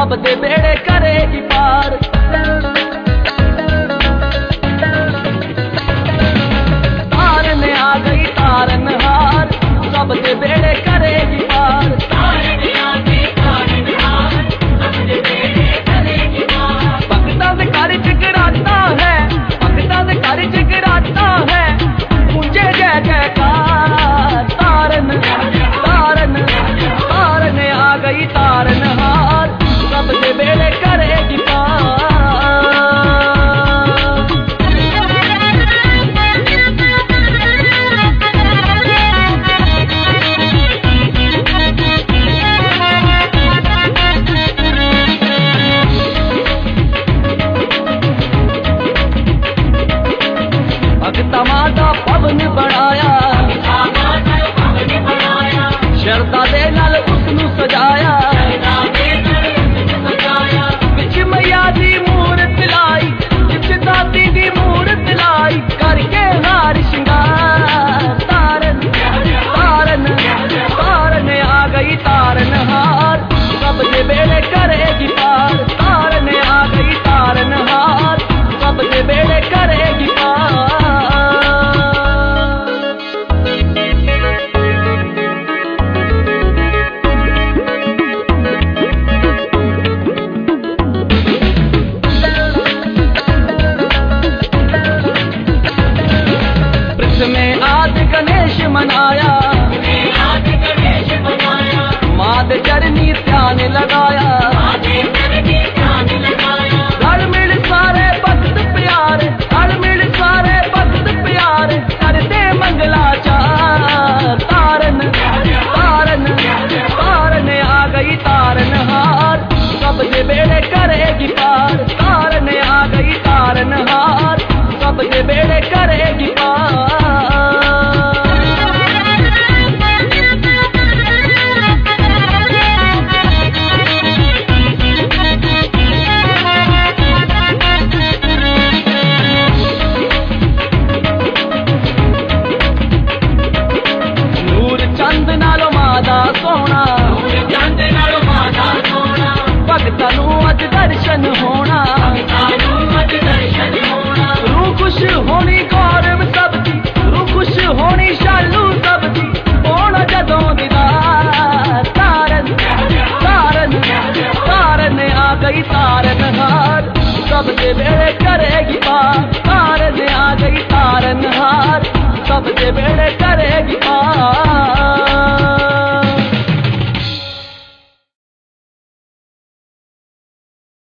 सब दे बेड़े करेगी पार। तारन आ गई तारनहार, सब दे बेड़े करेगी पार। भगतां दे घर जगराता है, भगतां दे घर जगराता है, मुझे जय जयकार। तारन तारन तारन आ गई तारनहार, सब दे बेड़े करेगी पार। भगता माता पवन बनाया, शरदा दे नाल उसनू सजाया। बिच मैया दी मूरत लाई, बिच दाती दी मूरत लाई, करके हार श्रृंगार। तारन तारन तारन आ गई तारनहार, सब दे बेड़े करेगी पार। तारन आ गई तारनहार, सब दे बेड़े करेगी पार। में आदि गणेश मनाया, माँ दे चरनी ध्यान लगाया। हर मिल सारे भक्त प्यारे, हर मिल सारे भक्त प्यारे, करते मंगलाचार। तारन तारन तारन आ गई तारनहार, सब दे बेड़े करेगी पार। तारन आ गई तारनहार, सब दे बेड़े करेगी पार। भगतां नू अज दर्शन होना, रूह खुश होनी गौरव सबदी, रूह खुश होनी शालू सबदी, होना जदों दीदार। तारन तारन तारन आ गई तारनहार, सब दे बेड़े